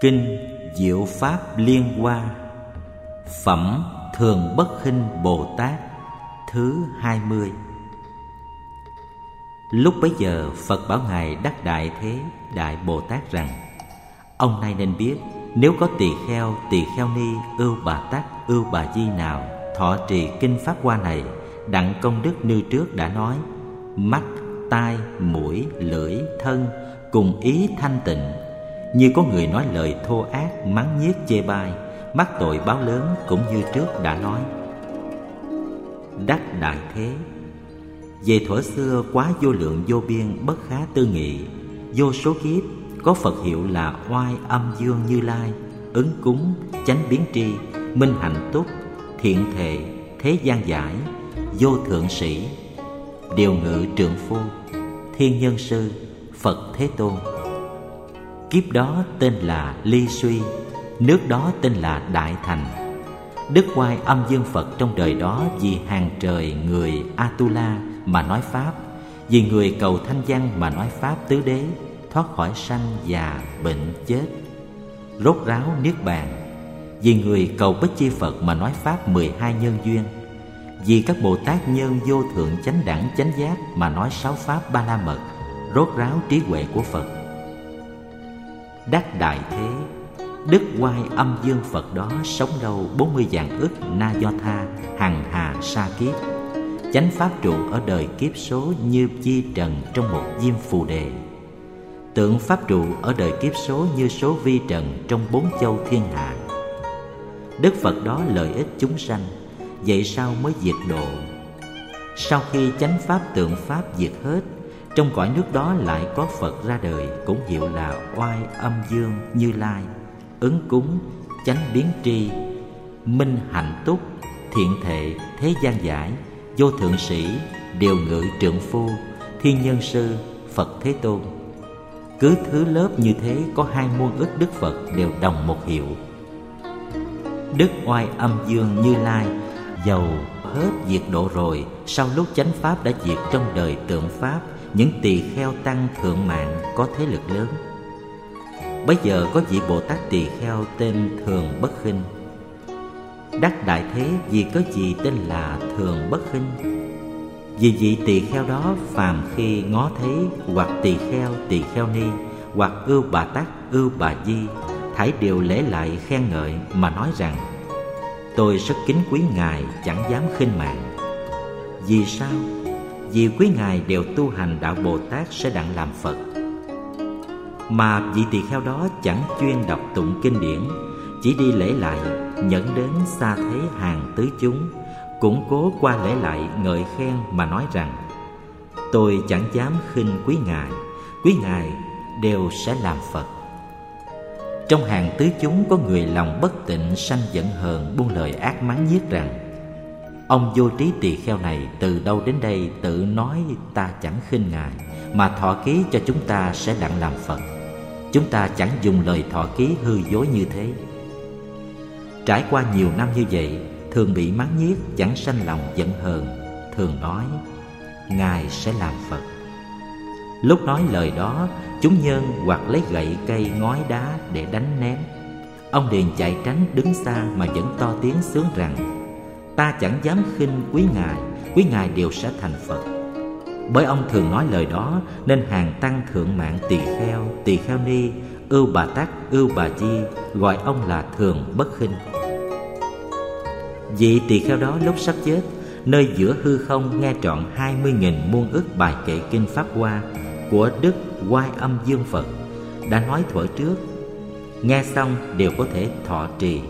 Kinh Diệu Pháp Liên Hoa, Phẩm Thường Bất Khinh Bồ Tát thứ 20. Lúc bấy giờ Phật bảo Ngài Đắc Đại Thế Đại Bồ Tát rằng: ông nay nên biết, nếu có tỳ kheo ni, ưu bà tắc, ưu bà di nào thọ trì kinh Pháp Hoa này, đặng công đức như trước đã nói, mắt, tai, mũi, lưỡi, thân cùng ý thanh tịnh, như có người nói lời thô ác, mắng nhiếc chê bai, mắc tội báo lớn, cũng như trước đã nói. Đắc Đại Thế, về thuở xưa quá vô lượng vô biên, bất khá tư nghị, vô số kiếp có Phật hiệu là Oai Âm Dương Như Lai, Ứng Cúng, Chánh Biến Tri, Minh Hạnh Túc, Thiện Thệ, Thế Gian Giải, Vô Thượng Sĩ, Điều Ngự Trượng Phu, Thiên Nhân Sư, Phật Thế Tôn. Kiếp đó tên là Ly Suy, nước đó tên là Đại Thành. Đức Oai Âm Dương Phật trong đời đó vì hàng trời người Atula mà nói Pháp, vì người cầu thanh văn mà nói Pháp tứ đế, thoát khỏi sanh già bệnh chết, rốt ráo niết bàn, vì người cầu Bích Chi Phật mà nói Pháp 12 nhân duyên, vì các Bồ Tát nhân vô thượng chánh đẳng chánh giác mà nói 6 Pháp Ba La Mật, rốt ráo trí huệ của Phật. Đắc Đại Thế, Đức Oai Âm Dương Phật đó sống lâu 40 vạn ức na do tha hằng hà sa kiếp, chánh pháp trụ ở đời kiếp số như chi trần trong một diêm phù đề, tượng pháp trụ ở đời kiếp số như số vi trần trong 4 châu thiên hạ. Đức Phật đó lợi ích chúng sanh, vậy sao mới diệt độ? Sau khi chánh pháp tượng pháp diệt hết, trong cõi nước đó lại có Phật ra đời, cũng hiệu là Oai Âm Dương Như Lai, Ứng Cúng, Chánh Biến Tri, Minh Hạnh Túc, Thiện Thệ, Thế Gian Giải, Vô Thượng Sĩ, Điều Ngự Trượng Phu, Thiên Nhân Sư, Phật Thế Tôn. Cứ thứ lớp như thế có 2 muôn ức Đức Phật đều đồng một hiệu. Đức Oai Âm Dương Như Lai dầu hết diệt độ rồi, sau lúc chánh pháp đã diệt trong đời tượng pháp, những tỳ kheo tăng thượng mạng có thế lực lớn. Bấy giờ có vị Bồ Tát tỳ kheo tên Thường Bất Khinh. Đắc Đại Thế vì có gì tên là Thường Bất Khinh? Vì vị tỳ kheo đó phàm khi ngó thấy hoặc tỳ kheo ni, hoặc ưu bà tắc, ưu bà di, thảy đều lễ lại khen ngợi mà nói rằng: tôi rất kính quý Ngài, chẳng dám khinh mạng. Vì sao? Vì quý Ngài đều tu hành đạo Bồ Tát sẽ đặng làm Phật. Mà vị tỳ kheo đó chẳng chuyên đọc tụng kinh điển, chỉ đi lễ lại, nhẫn đến xa thế hàng tứ chúng, củng cố qua lễ lại ngợi khen mà nói rằng: tôi chẳng dám khinh quý Ngài đều sẽ làm Phật. Trong hàng tứ chúng có người lòng bất tịnh, sanh giận hờn, buông lời ác mắng nhiếc rằng: ông vô trí tỳ kheo này từ đâu đến đây tự nói ta chẳng khinh Ngài, mà thọ ký cho chúng ta sẽ đặng làm Phật. Chúng ta chẳng dùng lời thọ ký hư dối như thế. Trải qua nhiều năm như vậy, thường bị mắng nhiếc, chẳng sanh lòng giận hờn, thường nói Ngài sẽ làm Phật. Lúc nói lời đó, chúng nhân hoặc lấy gậy cây ngói đá để đánh ném. Ông liền chạy tránh đứng xa mà vẫn to tiếng xướng rằng: ta chẳng dám khinh quý Ngài đều sẽ thành Phật. Bởi ông thường nói lời đó, nên hàng tăng thượng mạng tỳ kheo ni, ưu bà tắc, ưu bà di gọi ông là Thường Bất Khinh. Vị tỳ kheo đó lúc sắp chết, nơi giữa hư không nghe trọn 20.000 muôn ức bài kệ kinh Pháp Hoa của Đức Oai Âm Dương Phật đã nói thuở trước, nghe xong đều có thể thọ trì.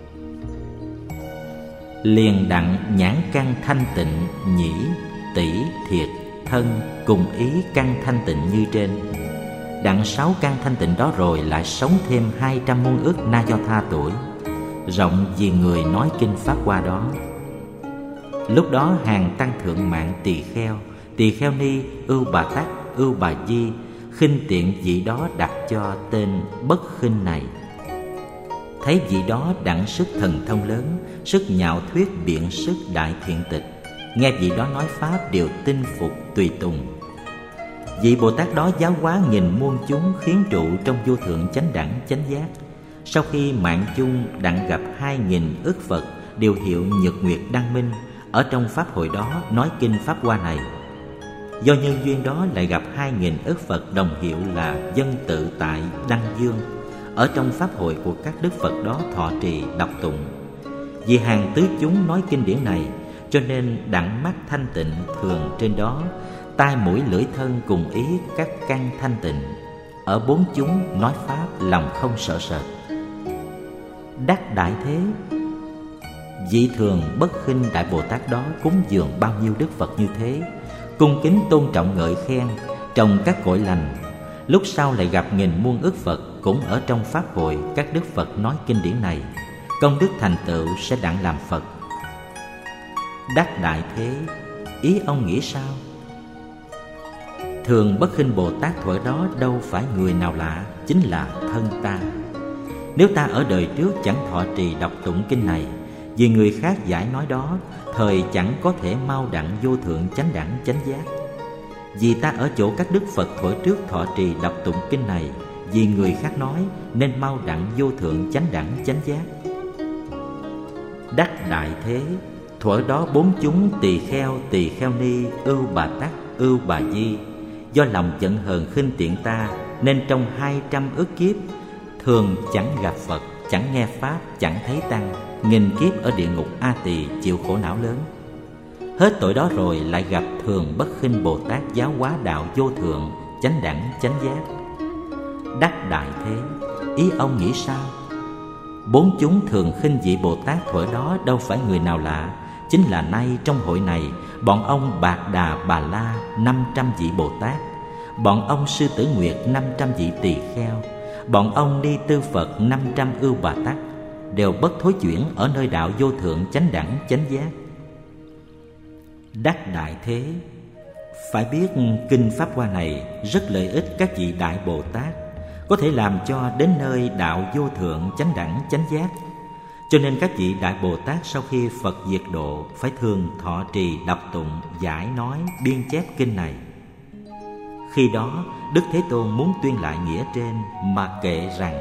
Liền đặng nhãn căn thanh tịnh, nhĩ, tỷ, thiệt, thân cùng ý căn thanh tịnh như trên. Đặng 6 căn thanh tịnh đó rồi lại sống thêm 200 muôn ức na do tha tuổi, rộng vì người nói kinh Pháp Hoa đó. Lúc đó hàng tăng thượng mạng tỳ kheo ni, ưu bà tắc, ưu bà di khinh tiện vị đó đặt cho tên Bất Khinh này. Thấy vị đó đặng sức thần thông lớn, sức nhạo thuyết biện sức đại thiện tịch, nghe vị đó nói pháp đều tin phục tùy tùng. Vị Bồ Tát đó giáo hóa nghìn muôn chúng, khiến trụ trong vô thượng chánh đẳng chánh giác, Sau khi Mạng Chung đặng gặp 2000 ức Phật đều hiệu Nhật Nguyệt Đăng Minh ở trong pháp hội đó nói kinh Pháp Hoa này, do nhân duyên đó lại gặp 2000 ức Phật đồng hiệu là Dân Tự Tại Đăng Dương ở trong pháp hội của các đức Phật đó thọ trì đọc tụng. Vì hàng tứ chúng nói kinh điển này, cho nên đặng mắt thanh tịnh thường trên đó, tai mũi lưỡi thân cùng ý các căn thanh tịnh. Ở bốn chúng nói pháp lòng không sợ sệt. Đắc đại thế, vị thường bất khinh Đại Bồ Tát đó cúng dường bao nhiêu đức Phật như thế, cung kính tôn trọng ngợi khen trong các cõi lành. Lúc sau lại gặp nghìn muôn ức Phật cũng ở trong pháp hội các đức Phật nói kinh điển này, công đức thành tựu sẽ đặng làm Phật. Đắc đại thế, ý ông nghĩ sao? Thường bất khinh Bồ Tát thuở đó đâu phải người nào lạ, chính là thân ta. Nếu ta ở đời trước chẳng thọ trì đọc tụng kinh này, vì người khác giải nói đó, thời chẳng có thể mau đặng vô thượng chánh đẳng chánh giác. Vì ta ở chỗ các đức Phật thuở trước thọ trì đọc tụng kinh này, vì người khác nói nên mau đặng vô thượng chánh đẳng chánh giác. Đắc đại thế, thuở đó bốn chúng tỳ kheo ni, ưu bà tắc, ưu bà di, do lòng giận hờn khinh tiện ta, nên trong 200 ức kiếp thường chẳng gặp Phật, chẳng nghe pháp, chẳng thấy tăng, nghìn kiếp ở địa ngục A Tỳ chịu khổ não lớn. Hết tội đó rồi lại gặp thường bất khinh Bồ Tát giáo hóa đạo vô thượng chánh đẳng chánh giác. Đắc đại thế, ý ông nghĩ sao? Bốn chúng thường khinh vị Bồ Tát thuở đó đâu phải người nào lạ, chính là nay trong hội này, bọn ông Bạc Đà Bà La 500 vị Bồ Tát, bọn ông Sư Tử Nguyệt 500 vị tỳ kheo, bọn ông Ni Tư Phật 500 ưu Bà Tắc đều bất thối chuyển ở nơi đạo vô thượng chánh đẳng chánh giác. Đắc đại thế, phải biết kinh Pháp Hoa này rất lợi ích các vị Đại Bồ Tát, có thể làm cho đến nơi đạo vô thượng chánh đẳng chánh giác. Cho nên các vị Đại Bồ Tát sau khi Phật diệt độ phải thường thọ trì đọc tụng, giải nói, biên chép kinh này. Khi đó Đức Thế Tôn muốn tuyên lại nghĩa trên mà kệ rằng: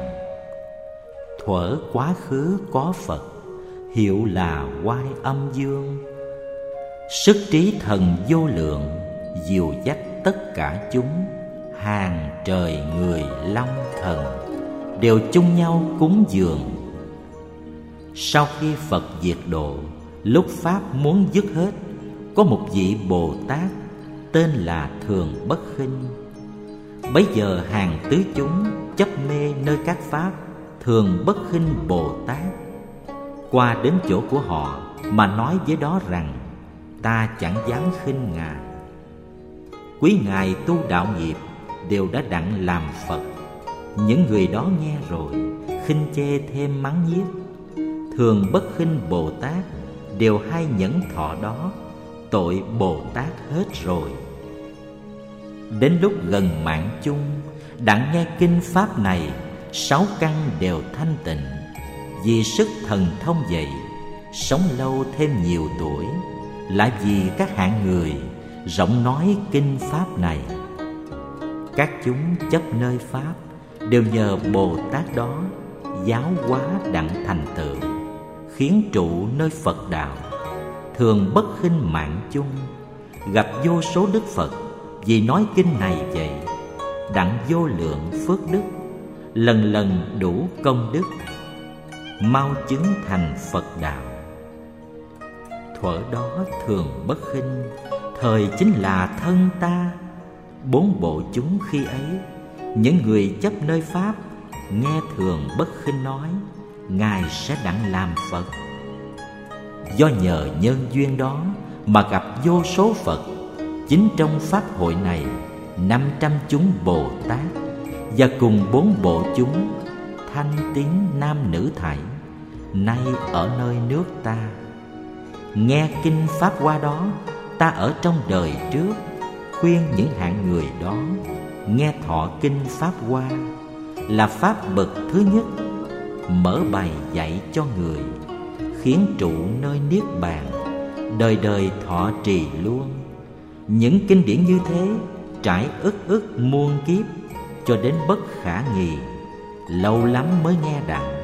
thuở quá khứ có Phật, hiệu là Oai Âm Dương, sức trí thần vô lượng, dìu dắt tất cả chúng, hàng trời người long thần đều chung nhau cúng dường. Sau khi Phật diệt độ, lúc pháp muốn dứt hết, có một vị Bồ Tát tên là Thường Bất Khinh. Bấy giờ hàng tứ chúng chấp mê nơi các pháp Thường Bất Khinh Bồ Tát qua đến chỗ của họ mà nói với đó rằng: ta chẳng dám khinh ngài. Quý ngài tu đạo nghiệp đều đã đặng làm Phật. Những người đó nghe rồi khinh chê thêm mắng nhiếc. Thường Bất Khinh Bồ Tát đều hay nhẫn thọ đó, tội Bồ Tát hết rồi. Đến lúc gần mạng chung, đặng nghe kinh pháp này, 6 căn đều thanh tịnh. Vì sức thần thông vậy, sống lâu thêm nhiều tuổi, lại vì các hạng người rộng nói kinh pháp này. Các chúng chấp nơi pháp đều nhờ Bồ Tát đó giáo hóa đặng thành tựu, khiến trụ nơi Phật đạo. Thường Bất Khinh mạng chung gặp vô số đức Phật vì nói kinh này vậy, đặng vô lượng phước đức, lần lần đủ công đức, mau chứng thành Phật đạo. Thuở đó Thường Bất Khinh thời chính là thân ta. 4 bộ chúng khi ấy, những người chấp nơi pháp nghe Thường Bất Khinh nói, ngài sẽ đặng làm Phật. Do nhờ nhân duyên đó mà gặp vô số Phật. Chính trong pháp hội này 500 chúng Bồ Tát và cùng 4 bộ chúng thanh tín nam nữ thảy, nay ở nơi nước ta. Nghe kinh pháp Hoa đó, ta ở trong đời trước khuyên những hạng người đó nghe thọ kinh pháp Hoa, là pháp bậc thứ nhất, mở bày dạy cho người, khiến trụ nơi niết bàn, đời đời thọ trì luôn. Những kinh điển như thế trải ức muôn kiếp, cho đến bất khả nghị, lâu lắm mới nghe đặng.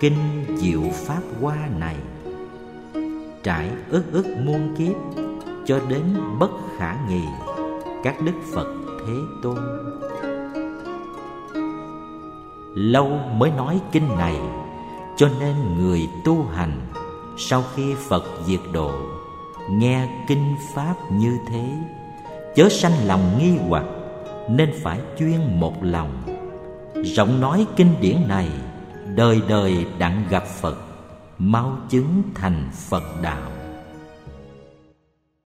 kinh diệu pháp hoa này. Trải ức muôn kiếp cho đến bất khả nghị, các đức Phật Thế Tôn. Lâu mới nói kinh này, cho nên người tu hành sau khi Phật diệt độ, nghe kinh pháp như thế, chớ sanh lòng nghi hoặc, nên phải chuyên một lòng, rộng nói kinh điển này, đời đời đặng gặp Phật, mau chứng thành Phật đạo.